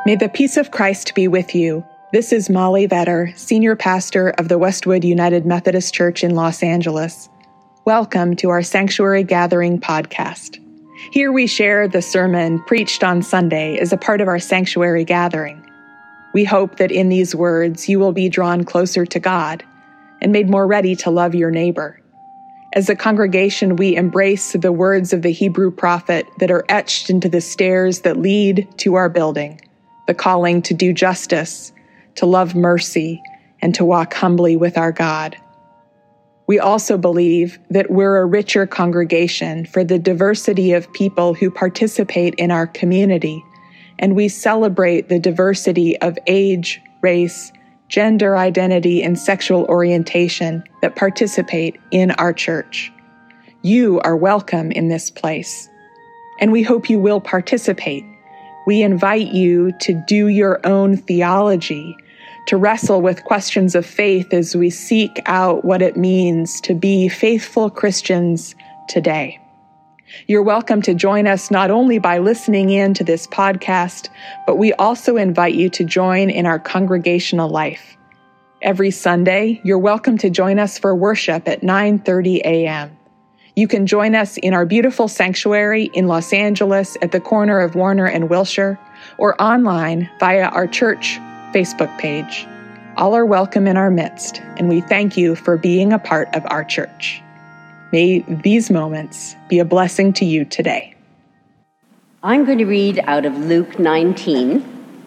May the peace of Christ be with you. This is Molly Vetter, Senior Pastor of the Westwood United Methodist Church in Los Angeles. Welcome to our Sanctuary Gathering podcast. Here we share the sermon preached on Sunday as a part of our Sanctuary Gathering. We hope that in these words you will be drawn closer to God and made more ready to love your neighbor. As a congregation, we embrace the words of the Hebrew prophet that are etched into the stairs that lead to our building, the calling to do justice, to love mercy, and to walk humbly with our God. We also believe that we're a richer congregation for the diversity of people who participate in our community, and we celebrate the diversity of age, race, gender identity, and sexual orientation that participate in our church. You are welcome in this place, and we hope you will participate. We invite you to do your own theology, to wrestle with questions of faith as we seek out what it means to be faithful Christians today. You're welcome to join us not only by listening in to this podcast, but we also invite you to join in our congregational life. Every Sunday, you're welcome to join us for worship at 9:30 a.m. You can join us in our beautiful sanctuary in Los Angeles at the corner of Warner and Wilshire, or online via our church Facebook page. All are welcome in our midst, and we thank you for being a part of our church. May these moments be a blessing to you today. I'm going to read out of Luke 19,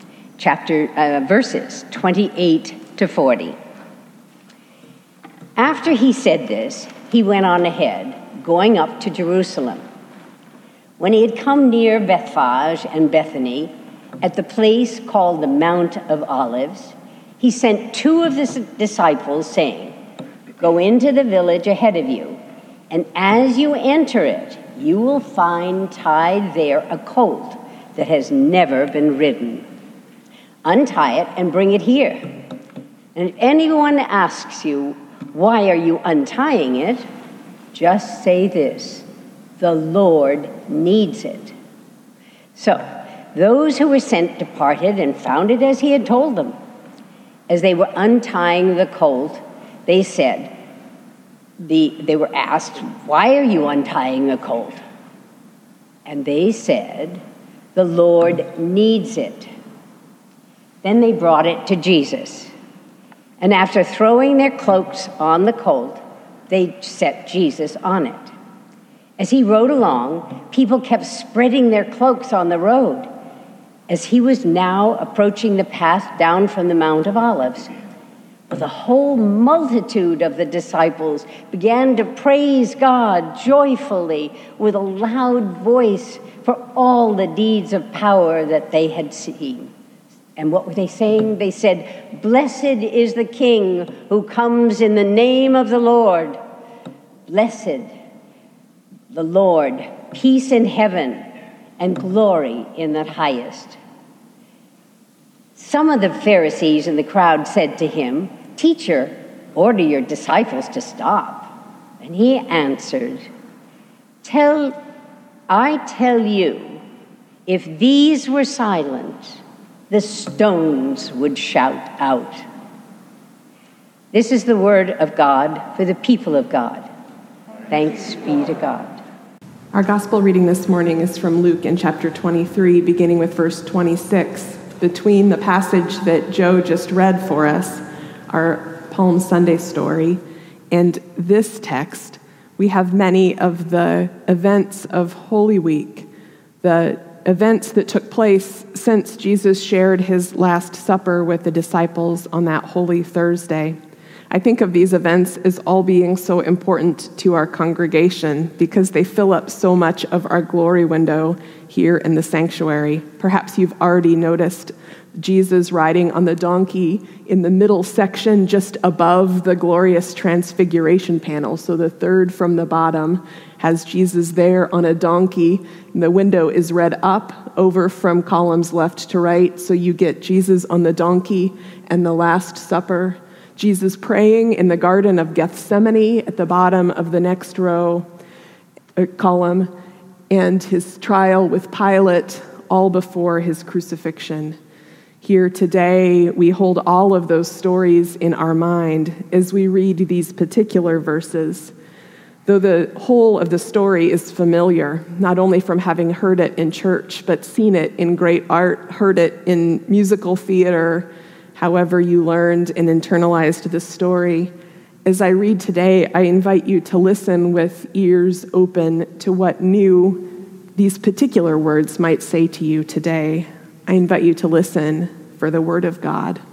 verses 28 to 40. After he said this, he went on ahead, going up to Jerusalem. When he had come near Bethphage and Bethany, at the place called the Mount of Olives, he sent two of his disciples, saying, "Go into the village ahead of you, and as you enter it, you will find tied there a colt that has never been ridden. Untie it and bring it here. And if anyone asks you, 'Why are you untying it?' just say this, 'The Lord needs it.'" So those who were sent departed and found it as he had told them. As they were untying the colt, they were asked, "Why are you untying the colt?" And they said, "The Lord needs it." Then they brought it to Jesus. And after throwing their cloaks on the colt, they set Jesus on it. As he rode along, people kept spreading their cloaks on the road. As he was now approaching the path down from the Mount of Olives, the whole multitude of the disciples began to praise God joyfully with a loud voice for all the deeds of power that they had seen. And what were they saying? They said, "Blessed is the King who comes in the name of the Lord. Blessed the Lord, peace in heaven and glory in the highest." Some of the Pharisees in the crowd said to him, "Teacher, order your disciples to stop." And he answered, I tell you, if these were silent, the stones would shout out." This is the word of God for the people of God. Thanks be to God. Our gospel reading this morning is from Luke in chapter 23, beginning with verse 26. Between the passage that Joe just read for us, our Palm Sunday story, and this text, we have many of the events of Holy Week, the events that took place since Jesus shared his Last Supper with the disciples on that Holy Thursday. I think of these events as all being so important to our congregation because they fill up so much of our glory window here in the sanctuary. Perhaps you've already noticed Jesus riding on the donkey in the middle section just above the glorious transfiguration panel. So the third from the bottom has Jesus there on a donkey, and the window is read up over from columns left to right. So you get Jesus on the donkey and the Last Supper. Jesus praying in the Garden of Gethsemane at the bottom of the next column, and his trial with Pilate all before his crucifixion. Here today, we hold all of those stories in our mind as we read these particular verses. Though the whole of the story is familiar, not only from having heard it in church, but seen it in great art, heard it in musical theater, however you learned and internalized the story. As I read today, I invite you to listen with ears open to what new these particular words might say to you today. I invite you to listen for the word of God.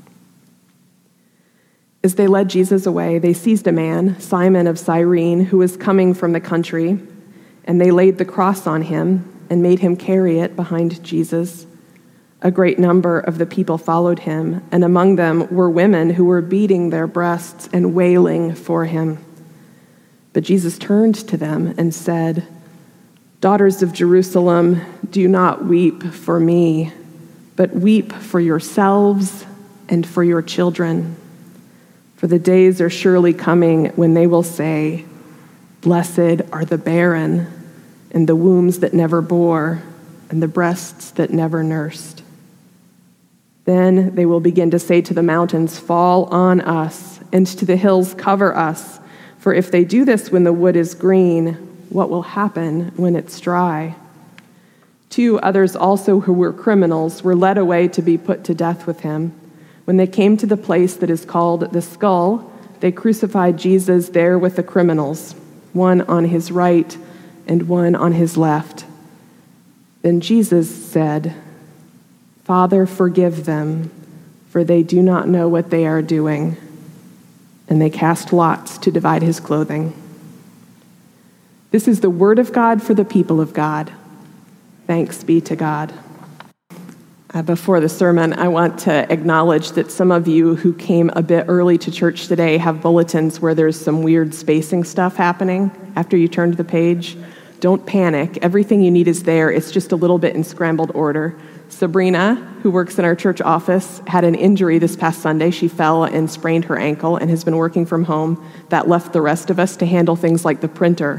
As they led Jesus away, they seized a man, Simon of Cyrene, who was coming from the country, and they laid the cross on him and made him carry it behind Jesus. A great number of the people followed him, and among them were women who were beating their breasts and wailing for him. But Jesus turned to them and said, "Daughters of Jerusalem, do not weep for me, but weep for yourselves and for your children. For the days are surely coming when they will say, 'Blessed are the barren, and the wombs that never bore, and the breasts that never nursed.' Then they will begin to say to the mountains, 'Fall on us,' and to the hills, 'Cover us.' For if they do this when the wood is green, what will happen when it's dry?" 2 others also who were criminals were led away to be put to death with him. When they came to the place that is called the Skull, they crucified Jesus there with the criminals, one on his right and one on his left. Then Jesus said, "Father, forgive them, for they do not know what they are doing." And they cast lots to divide his clothing. This is the word of God for the people of God. Thanks be to God. Before the sermon, I want to acknowledge that some of you who came a bit early to church today have bulletins where there's some weird spacing stuff happening after you turned the page. Don't panic. Everything you need is there. It's just a little bit in scrambled order. Sabrina, who works in our church office, had an injury this past Sunday. She fell and sprained her ankle and has been working from home. That left the rest of us to handle things like the printer.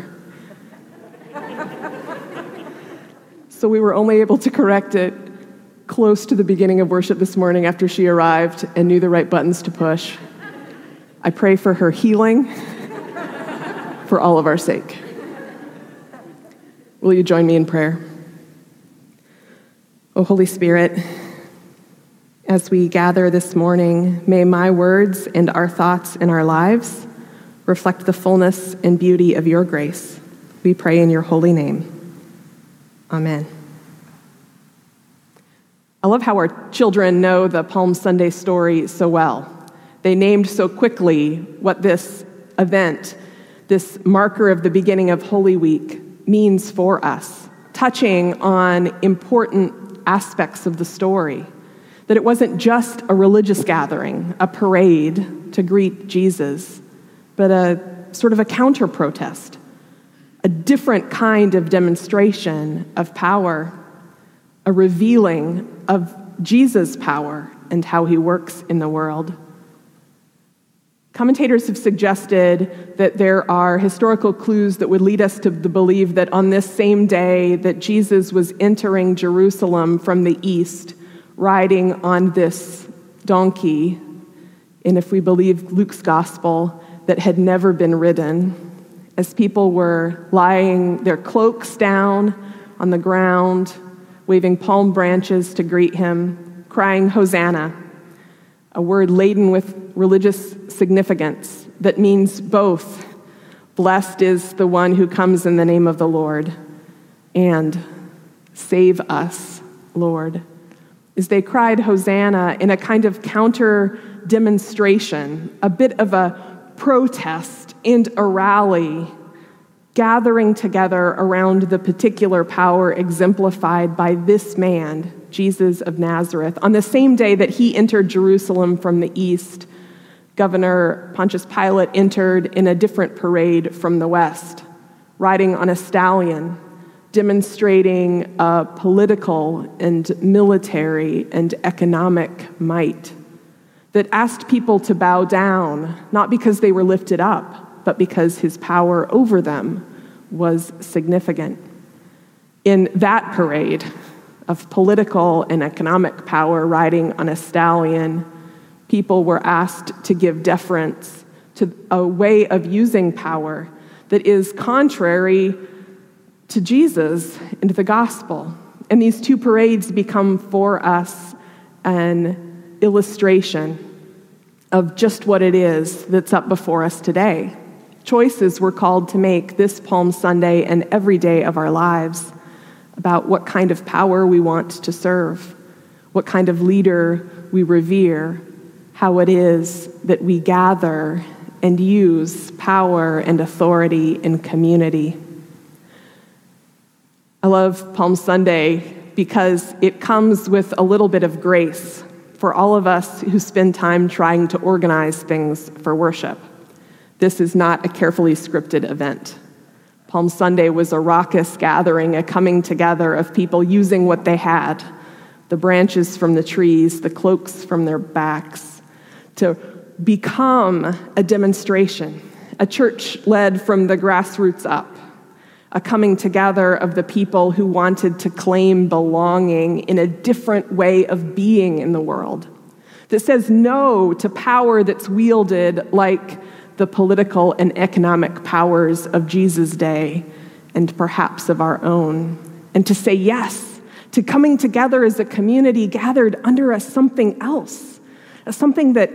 So we were only able to correct it close to the beginning of worship this morning after she arrived and knew the right buttons to push. I pray for her healing for all of our sake. Will you join me in prayer? O Holy Spirit, as we gather this morning, may my words and our thoughts in our lives reflect the fullness and beauty of your grace. We pray in your holy name. Amen. I love how our children know the Palm Sunday story so well. They named so quickly what this event, this marker of the beginning of Holy Week, means for us, touching on important aspects of the story. That it wasn't just a religious gathering, a parade to greet Jesus, but a sort of a counter-protest, a different kind of demonstration of power, a revealing of Jesus' power and how he works in the world. Commentators have suggested that there are historical clues that would lead us to believe that on this same day that Jesus was entering Jerusalem from the east, riding on this donkey, and if we believe Luke's gospel, that had never been ridden, as people were laying their cloaks down on the ground, waving palm branches to greet him, crying, "Hosanna," a word laden with religious significance that means both, "Blessed is the one who comes in the name of the Lord," and "Save us, Lord." As they cried Hosanna in a kind of counter-demonstration, a bit of a protest and a rally, gathering together around the particular power exemplified by this man, Jesus of Nazareth. On the same day that he entered Jerusalem from the east, Governor Pontius Pilate entered in a different parade from the west, riding on a stallion, demonstrating a political and military and economic might that asked people to bow down, not because they were lifted up, but because his power over them was significant. In that parade, of political and economic power riding on a stallion, people were asked to give deference to a way of using power that is contrary to Jesus and the gospel. And these two parades become for us an illustration of just what it is that's up before us today. Choices we're called to make this Palm Sunday and every day of our lives about what kind of power we want to serve, what kind of leader we revere, how it is that we gather and use power and authority in community. I love Palm Sunday because it comes with a little bit of grace for all of us who spend time trying to organize things for worship. This is not a carefully scripted event. Palm Sunday was a raucous gathering, a coming together of people using what they had, the branches from the trees, the cloaks from their backs, to become a demonstration, a church led from the grassroots up, a coming together of the people who wanted to claim belonging in a different way of being in the world, that says no to power that's wielded like the political and economic powers of Jesus' day and perhaps of our own, and to say yes to coming together as a community gathered under a something else, something that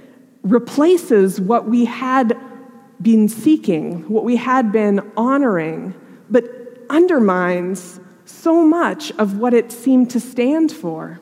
replaces what we had been seeking, what we had been honoring, but undermines so much of what it seemed to stand for.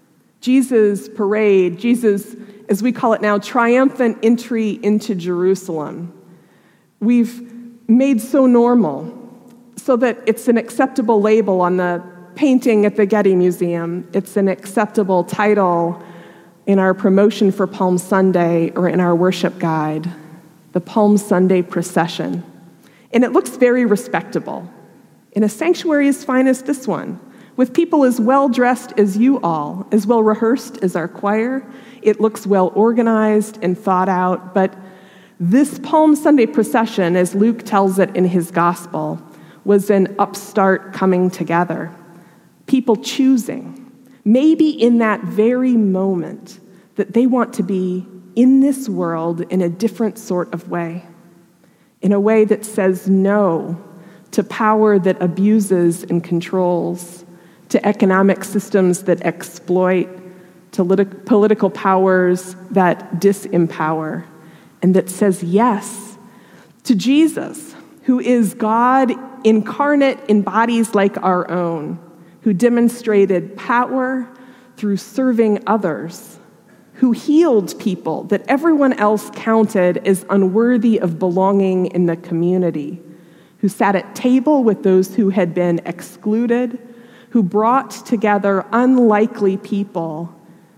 Jesus' parade, Jesus, as we call it now, triumphant entry into Jerusalem, we've made so normal so that it's an acceptable label on the painting at the Getty Museum. It's an acceptable title in our promotion for Palm Sunday or in our worship guide, the Palm Sunday procession. And it looks very respectable in a sanctuary as fine as this one, with people as well-dressed as you all, as well-rehearsed as our choir. It looks well-organized and thought out, but this Palm Sunday procession, as Luke tells it in his gospel, was an upstart coming together. People choosing, maybe in that very moment, that they want to be in this world in a different sort of way, in a way that says no to power that abuses and controls, to economic systems that exploit, to political powers that disempower, and that says yes to Jesus, who is God incarnate in bodies like our own, who demonstrated power through serving others, who healed people that everyone else counted as unworthy of belonging in the community, who sat at table with those who had been excluded, who brought together unlikely people,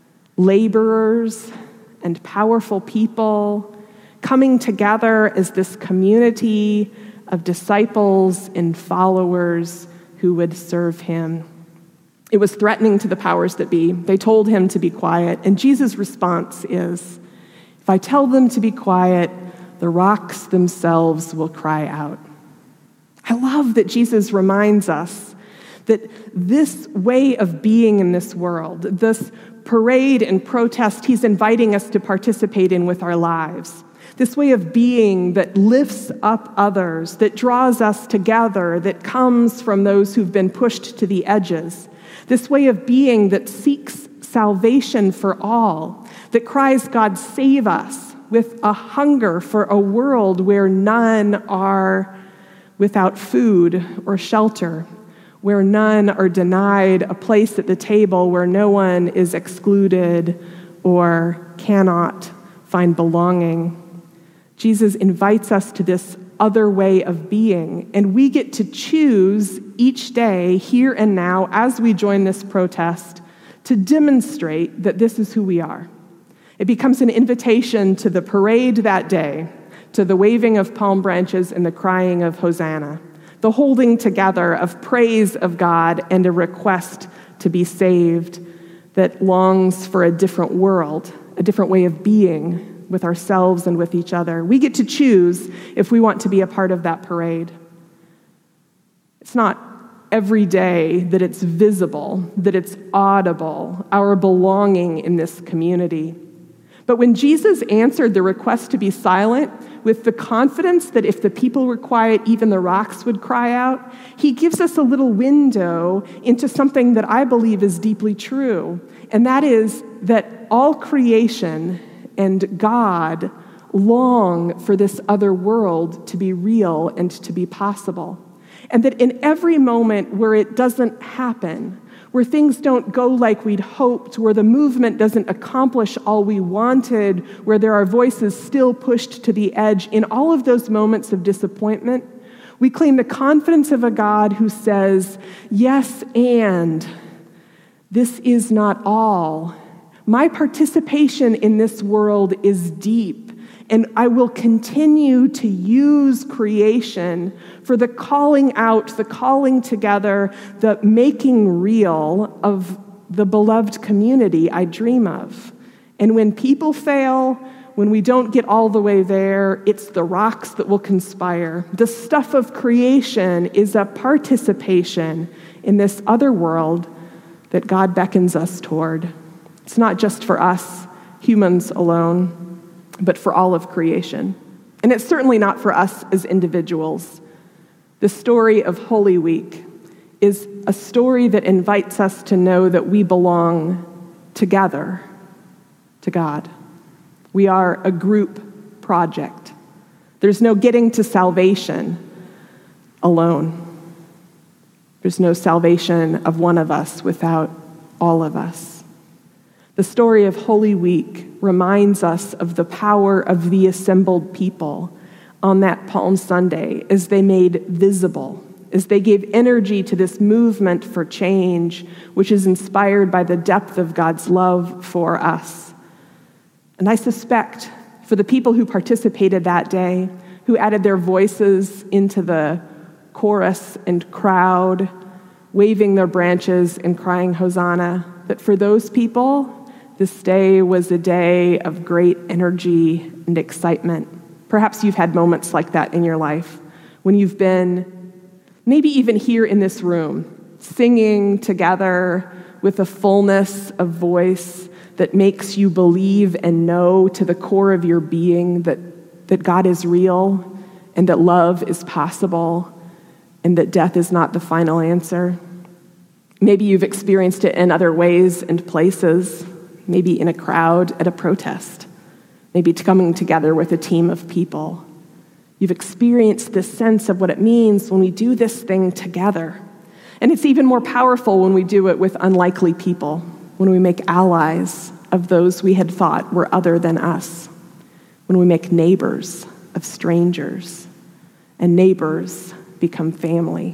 laborers and powerful people, coming together as this community of disciples and followers who would serve him. It was threatening to the powers that be. They told him to be quiet, and Jesus' response is, if I tell them to be quiet, the rocks themselves will cry out. I love that Jesus reminds us that this way of being in this world, this parade and protest he's inviting us to participate in with our lives, this way of being that lifts up others, that draws us together, that comes from those who've been pushed to the edges, this way of being that seeks salvation for all, that cries, God, save us, with a hunger for a world where none are without food or shelter, where none are denied a place at the table, where no one is excluded or cannot find belonging. Jesus invites us to this other way of being, and we get to choose each day, here and now, as we join this protest, to demonstrate that this is who we are. It becomes an invitation to the parade that day, to the waving of palm branches and the crying of Hosanna, the holding together of praise of God and a request to be saved that longs for a different world, a different way of being with ourselves and with each other. We get to choose if we want to be a part of that parade. It's not every day, that it's visible, that it's audible, our belonging in this community. But when Jesus answered the request to be silent with the confidence that if the people were quiet, even the rocks would cry out, he gives us a little window into something that I believe is deeply true, and that is that all creation and God long for this other world to be real and to be possible. And that in every moment where it doesn't happen, where things don't go like we'd hoped, where the movement doesn't accomplish all we wanted, where there are voices still pushed to the edge, in all of those moments of disappointment, we claim the confidence of a God who says, yes, and this is not all. My participation in this world is deep, and I will continue to use creation for the calling out, the calling together, the making real of the beloved community I dream of. And when people fail, when we don't get all the way there, it's the rocks that will conspire. The stuff of creation is a participation in this other world that God beckons us toward. It's not just for us, humans alone, but for all of creation. And it's certainly not for us as individuals. The story of Holy Week is a story that invites us to know that we belong together to God. We are a group project. There's no getting to salvation alone. There's no salvation of one of us without all of us. The story of Holy Week reminds us of the power of the assembled people on that Palm Sunday as they made visible, as they gave energy to this movement for change, which is inspired by the depth of God's love for us. And I suspect for the people who participated that day, who added their voices into the chorus and crowd, waving their branches and crying Hosanna, that for those people, this day was a day of great energy and excitement. Perhaps you've had moments like that in your life, when you've been, maybe even here in this room, singing together with a fullness of voice that makes you believe and know to the core of your being that God is real and that love is possible and that death is not the final answer. Maybe you've experienced it in other ways and places, maybe in a crowd at a protest, maybe coming together with a team of people. You've experienced this sense of what it means when we do this thing together. And it's even more powerful when we do it with unlikely people, when we make allies of those we had thought were other than us, when we make neighbors of strangers, and neighbors become family.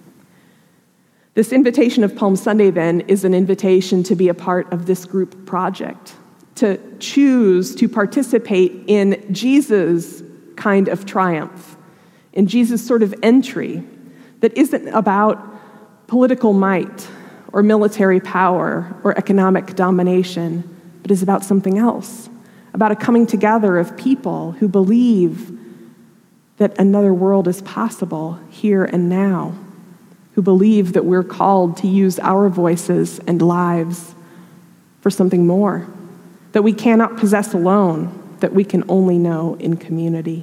This invitation of Palm Sunday, then, is an invitation to be a part of this group project, to choose to participate in Jesus' kind of triumph, in Jesus' sort of entry that isn't about political might or military power or economic domination, but is about something else, about a coming together of people who believe that another world is possible here and now, who believe that we're called to use our voices and lives for something more, that we cannot possess alone, that we can only know in community.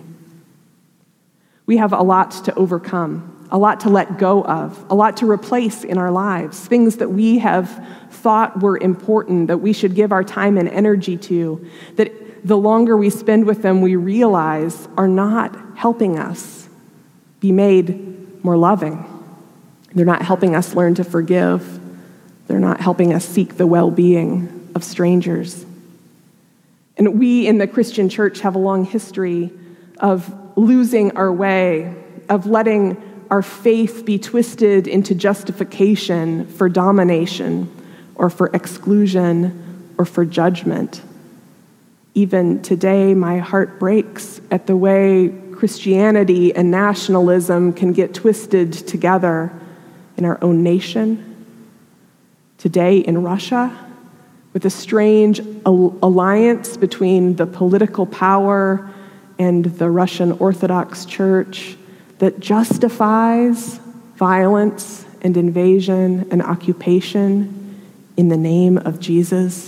We have a lot to overcome, a lot to let go of, a lot to replace in our lives, things that we have thought were important, that we should give our time and energy to, that the longer we spend with them, we realize are not helping us be made more loving. They're not helping us learn to forgive. They're not helping us seek the well-being of strangers. And we in the Christian church have a long history of losing our way, of letting our faith be twisted into justification for domination or for exclusion or for judgment. Even today, my heart breaks at the way Christianity and nationalism can get twisted together in our own nation, today in Russia, with a strange alliance between the political power and the Russian Orthodox Church that justifies violence and invasion and occupation in the name of Jesus.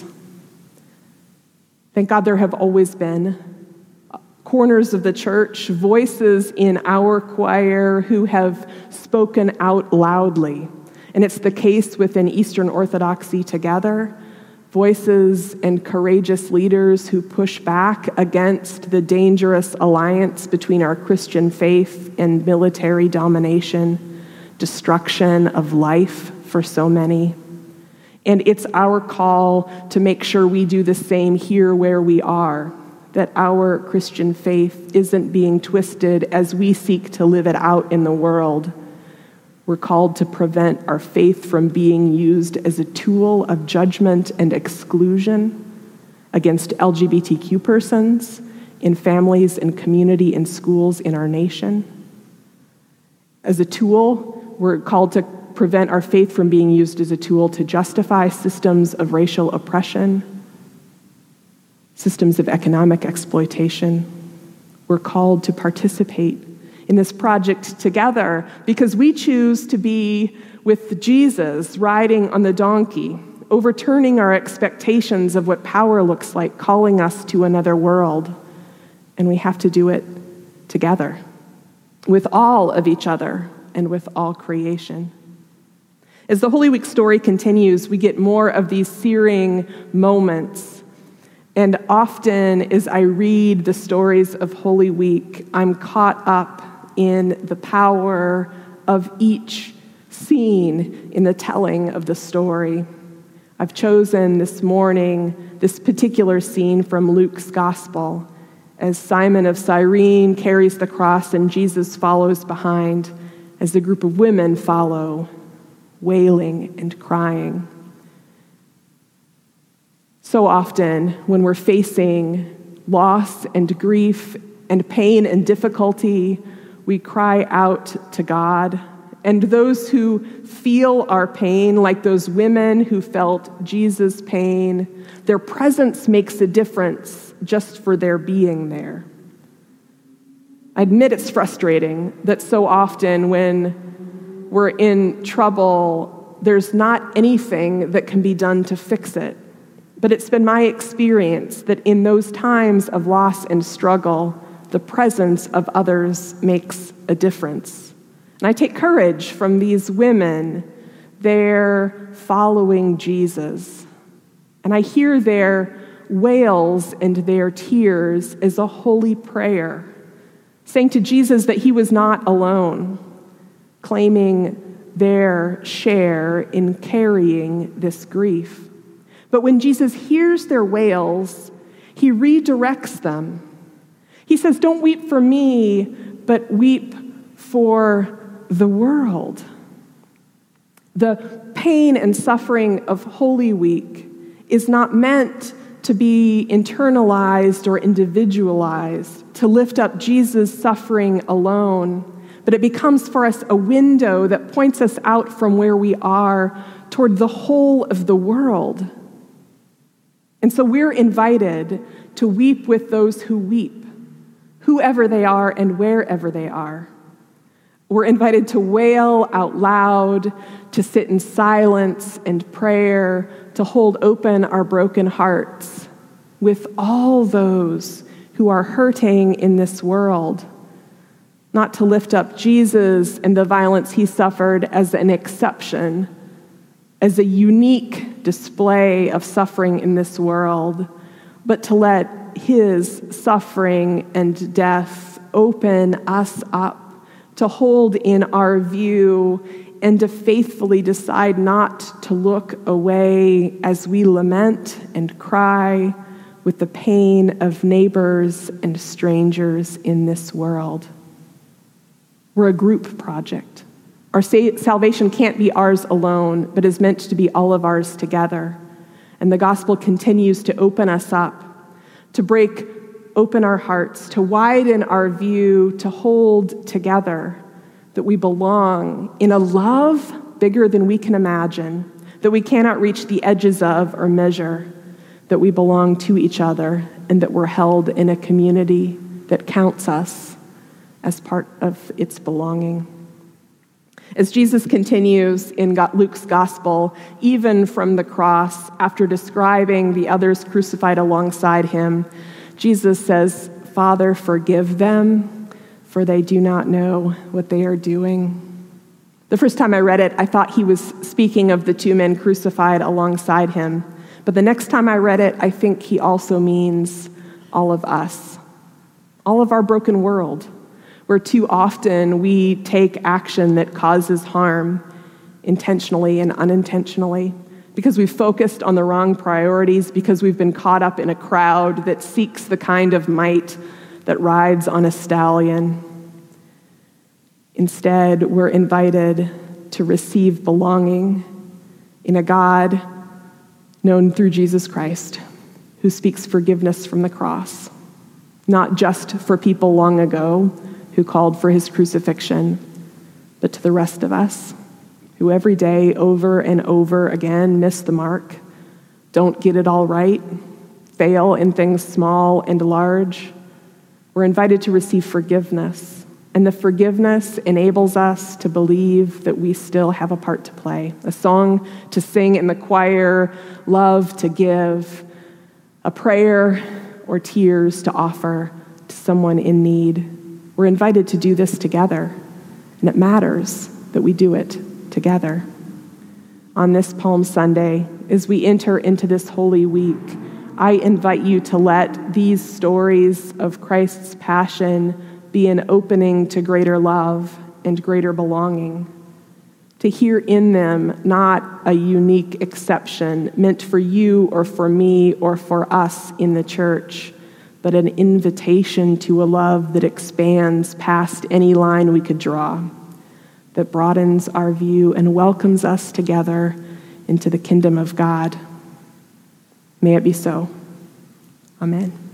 Thank God there have always been corners of the church, voices in our choir who have spoken out loudly. And it's the case within Eastern Orthodoxy Together, voices and courageous leaders who push back against the dangerous alliance between our Christian faith and military domination, destruction of life for so many. And it's our call to make sure we do the same here where we are, that our Christian faith isn't being twisted as we seek to live it out in the world. We're called to prevent our faith from being used as a tool of judgment and exclusion against LGBTQ persons in families and community and schools in our nation. As a tool, we're called to prevent our faith from being used as a tool to justify systems of racial oppression, systems of economic exploitation. We're called to participate in this project together because we choose to be with Jesus riding on the donkey, overturning our expectations of what power looks like, calling us to another world. And we have to do it together, with all of each other and with all creation. As the Holy Week story continues, we get more of these searing moments. And often as I read the stories of Holy Week, I'm caught up in the power of each scene in the telling of the story. I've chosen this morning this particular scene from Luke's Gospel as Simon of Cyrene carries the cross and Jesus follows behind as the group of women follow, wailing and crying. So often, when we're facing loss and grief and pain and difficulty, we cry out to God. And those who feel our pain, like those women who felt Jesus' pain, their presence makes a difference just for their being there. I admit it's frustrating that so often when we're in trouble, there's not anything that can be done to fix it. But it's been my experience that in those times of loss and struggle, the presence of others makes a difference. And I take courage from these women. They're following Jesus. And I hear their wails and their tears as a holy prayer, saying to Jesus that he was not alone, claiming their share in carrying this grief. But when Jesus hears their wails, he redirects them. He says, "Don't weep for me, but weep for the world." The pain and suffering of Holy Week is not meant to be internalized or individualized, to lift up Jesus' suffering alone, but it becomes for us a window that points us out from where we are toward the whole of the world. And so we're invited to weep with those who weep, whoever they are and wherever they are. We're invited to wail out loud, to sit in silence and prayer, to hold open our broken hearts with all those who are hurting in this world, not to lift up Jesus and the violence he suffered as an exception, as a unique display of suffering in this world, but to let his suffering and death open us up to hold in our view and to faithfully decide not to look away as we lament and cry with the pain of neighbors and strangers in this world. We're a group project. Our salvation can't be ours alone, but is meant to be all of ours together. And the gospel continues to open us up, to break open our hearts, to widen our view, to hold together, that we belong in a love bigger than we can imagine, that we cannot reach the edges of or measure, that we belong to each other, and that we're held in a community that counts us as part of its belonging. As Jesus continues in Luke's gospel, even from the cross, after describing the others crucified alongside him, Jesus says, "Father, forgive them, for they do not know what they are doing." The first time I read it, I thought he was speaking of the two men crucified alongside him. But the next time I read it, I think he also means all of us, all of our broken world, where too often we take action that causes harm intentionally and unintentionally, because we've focused on the wrong priorities, because we've been caught up in a crowd that seeks the kind of might that rides on a stallion. Instead, we're invited to receive belonging in a God known through Jesus Christ, who speaks forgiveness from the cross, not just for people long ago who called for his crucifixion, but to the rest of us who every day over and over again miss the mark, don't get it all right, fail in things small and large. We're invited to receive forgiveness, and the forgiveness enables us to believe that we still have a part to play, a song to sing in the choir, love to give, a prayer or tears to offer to someone in need. We're invited to do this together, and it matters that we do it together. On this Palm Sunday, as we enter into this Holy Week, I invite you to let these stories of Christ's passion be an opening to greater love and greater belonging, to hear in them not a unique exception meant for you or for me or for us in the church, but an invitation to a love that expands past any line we could draw, that broadens our view and welcomes us together into the kingdom of God. May it be so. Amen.